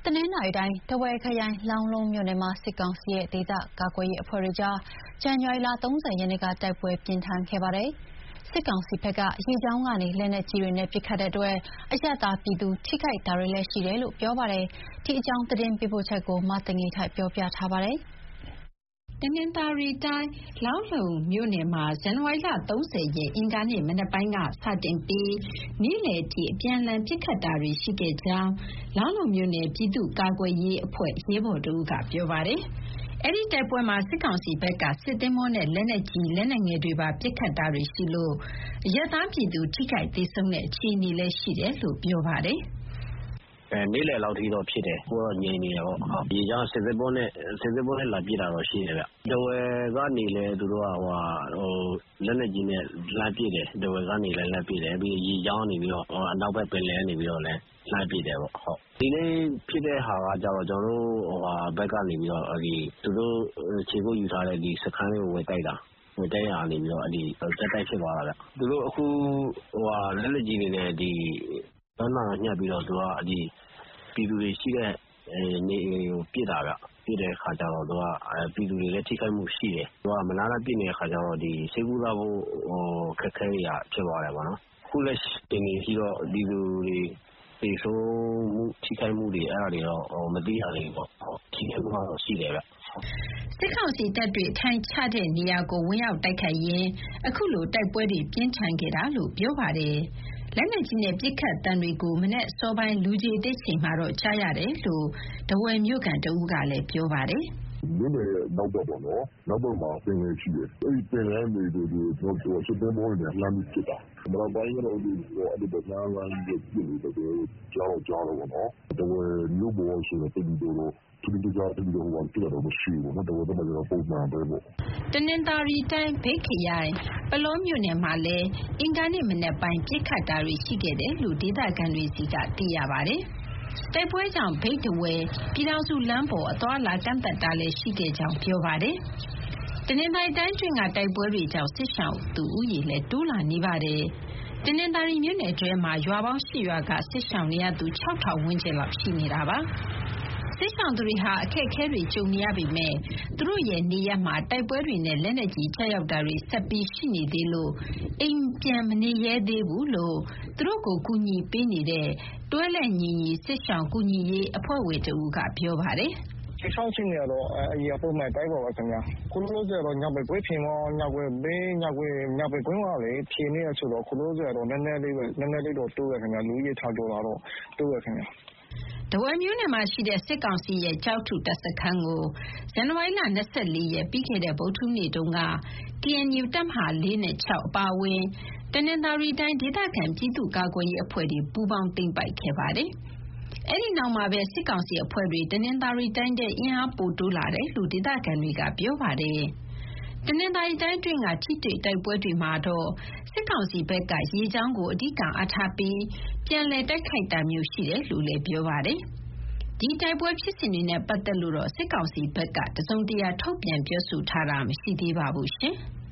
တနင်္သာရီတိုင်းထားဝယ်ခရိုင်လောင်းလုံးမြို့နယ်မှာစစ်ကောင်စီရဲ့ဒေသကာကွယ်ရေးအဖွဲ့တွေကြားဇန်နဝါရီလ 30 ရက်နေ့ကတိုက်ပွဲပြင်းထန်ခဲ့ပါတယ်။စစ်ကောင်စီဘက်ကရေကြောင်းကနေလက်နက်ကြီးတွေနဲ့ပစ်ခတ်တဲ့အတွက်အရပ်သားပြည်သူထိခိုက်တာတွေလည်းရှိတယ်လို့ပြောပါတယ်။ဒီအကြောင်းသတင်းပေးပို့ချက်ကိုမသိင်္ဂီထိုက်ပြောပြထားပါတယ်။တနင်္သာရီတိုင်းလောင်းလုံးမြို့နယ်မှာဇန်နဝါရီလ 30 ရက်အင်္ဂါနေ့မနက်ပိုင်းကစတင်ပြီးနေ့လယ်အထိအပြန်အလှန်ပစ်ခတ်တာတွေရှိခဲ့ကြောင်းလောင်းလုံးမြို့နယ်ပြည်သူ့ကာကွယ်ရေးအဖွဲ့ရဲဘော်တဦးကပြောပါတယ်။အဲဒီတိုက်ပွဲမှာစစ်ကောင်စီဘက်ကစစ်သင်္ဘောနဲ့လက်နက်ကြီးလက်နက်ငယ်တွေပါပစ်ခတ်တာတွေရှိလို့အရပ်သားပြည်သူထိခိုက်ဒေဆုံးတဲ့အခြေအနေလည်းရှိတယ်လို့ပြောပါတယ်။နေ့လယ်လောက်ထိတော့ဖြစ်တယ်ကိုတော့ငြိမ်နေတယ်ပေါ့ရေကြောင်းစစ်သင်္ဘောနဲ့လာပစ်တာတော့ရှိတယ်ဗျတဝယ်ကနေလဲသူတို့ကလက်နက်ကြီးနဲ့လှမ်းပစ်တယ်တဝယ်ကနေလဲလှမ်းပစ်တယ်ပြီးရေကြောင်းနေပြီးတော့အနောက်ဘက်ပင်လယ်နေပြီးတော့လဲလှမ်းပစ်တယ်ပေါ့ဟုတ်ဒီနေ့ဖြစ်တဲ့ဟာကကြတော့ကျွန်တော်တို့ဘက်ကနေပြီးတော့သူတို့ခြေကုပ်ယူထားတဲ့ဒီစခန်းလေးကိုဝင်တိုက်တာဝင်တိုက်ရနေပြီးတော့တက်တိုက်ဖြစ်သွားတာဗျသူတို့အခုလက်နက်ကြီးတွေနဲ့ဒီဘန်းနာညှပ်ပြီးတော့သူကပြည်သူတွေရှိတဲ့နေအိမ်ကိုပစ်တာဗျပစ်တဲ့ခါကျတော့သူကပြည်သူတွေလည်းထိခိုက်မှုရှိတယ်သူကမနာလာပစ်နေတဲ့ခါကျတော့ဒီစိတ်ကူးလာဖို့ခက်ခဲရဖြစ်သွားတယ်ဗောနော်ခုလက်ရှိနေရှိတော့ဒီလူတွေပြေဆုံးမှုထိခိုက်မှုတွေအဲ့ဒါတွေတော့မသိရသေးဘူးပေါ့ထိခိုက်မှုတော့ရှိတယ်ဗျစစ်ကောင်စီတပ်တွေအထိုင်ချတဲ့နေရာကိုဝင်ရောက်တိုက်ခိုက်ရင်းအခုလိုတိုက်ပွဲတွေပြင်းထန်ခဲ့တာလို့ပြောပါတယ်လက်နက်ကြီးနဲ့ပစ်ခတ်တံတွေကိုမနေ့စောပိုင်းလူကြီးတိတ်ချိန်မှာတော့ကြားရတယ်လို့တဝယ်မြို့ကန်တဦးကလည်းပြောပါတယ်မြို့နယ်ရဲ့နောက်ဘက်ပေါ့နော်နောက်ဘက်မှာပင်လယ်ရှိတယ်အဲ့ဒီပင်လယ်နေတို့ကျွန်တော်စစ်တမ်းပေါ်နေလှမ်းပြီးဖြစ်တာမတော်ပိုင်းကတော့အဲ့ဒီဗမာလမ်းကြီးပြည်နေတဲ့ကြောက်ပေါ့နော်တဝယ်မြို့ပေါ်ဆိုတော့ပြည်သူတို့သူတို့ကြားပြီးတော့ပြတ်တော့မရှိဘူးနော်တော်တော်များပုံမှန်ပဲပေါ့တနင်္သာရီတိုင်းဗိတ်ခရိုင်ပလောမြို့နယ်မှာလည်းအင်္ဂါနေ့မနက်ပိုင်းပြစ်ခတ်တာတွေရှိခဲ့တယ်လို့ဒေသခံတွေစီကသိရပါတယ်တိုက်ပွဲကြောင့်ဗိတ်တဝယ်ပြည်တော်စုလမ်းပေါ်အသွားလာကန့်သက်တာလည်းရှိခဲ့ကြောင်းပြောပါတယ်တနင်္သာရီတိုင်းတွင်ကတိုက်ပွဲတွေကြောင့်စစ်ရှောင်သူဦးရေလည်းတိုးလာနေပါတယ်တနင်္သာရီမြို့နယ်တွင်းမှာရွာပေါင်း၈ရွာကစစ်ရှောင်နေရသူ 6000 ဝန်းကျင်လောက်ရှိနေတာပါစစ်ဆောင်သူတွေဟာအခက်အခဲတွေကြုံနေရပေမဲ့သူတို့ရဲ့နေရပ်မှာတိုက်ပွဲတွေနဲ့လက်နက်ကြီးချရောက်တာတွေဆက်ပြီးရှိနေသေးလို့အိမ်ပြန်မနေရဲသေးဘူးလို့သူတို့ကိုကူညီပေးနေတဲ့တွဲလက်ညီညီစစ်ဆောင်ကူညီရေးအဖွဲ့ဝင်တဦးကပြောပါတယ်စစ်ဆောင်ချင်းရတော့အရာပုံမှန်တိုက်ပါပါခင်ဗျာခုလို့ဆိုတော့ညဘက်ကွေးဖင်မောညဘက်ဘေးညဘက်ကွင်းကလေဖြင်းနေရဆိုတော့ခုလို့ဆိုတော့နည်းနည်းလေးတော့တိုးရခင်ဗျာလူကြီးထားကြတော့တိုးရခင်ဗျာတဝယ်မြို့နယ်မှာရှိတဲ့စစ်ကောင်စီရဲ့ကြောက်ထုတပ်စခန်းကိုဇန်နဝါရီလ 24 ရက်ပြီးခဲ့တဲ့ဗုဒ္ဓဟူးနေ့တုန်းက KNU တပ်မဟာ 4 နဲ့ 6အပါအဝင်တနင်္သာရီတိုင်းဒေသခံပြည်သူ့ကာကွယ်ရေးအဖွဲ့တွေပူးပေါင်းသိမ်းပိုက်ခဲ့ပါတယ်။အဲဒီနောက်မှာပဲစစ်ကောင်စီအဖွဲ့တွေတနင်္သာရီတိုင်းထဲအင်အားပိုတိုးလာတယ်လို့ဒေသခံတွေကပြောပါတယ်။တနင်္သာရီတိုင်းတွင်းကထိတွေ့တိုက်ပွဲတွေမှာတော့စစ်ကောင်စီဘက်ကရေကြောင်းကိုအဓိကအားထားပြီးပြန်လည်တိုက်ခိုက်တာမျိုးရှိတယ်လို့လည်းပြောပါတယ်။ဒီတိုက်ပွဲဖြစ်စဉ်တွေနဲ့ပတ်သက်လို့တော့စစ်ကောင်စီဘက်ကတစုံတရာထုတ်ပြန်ပြောဆိုထားတာမရှိသေးပါဘူးရှင်။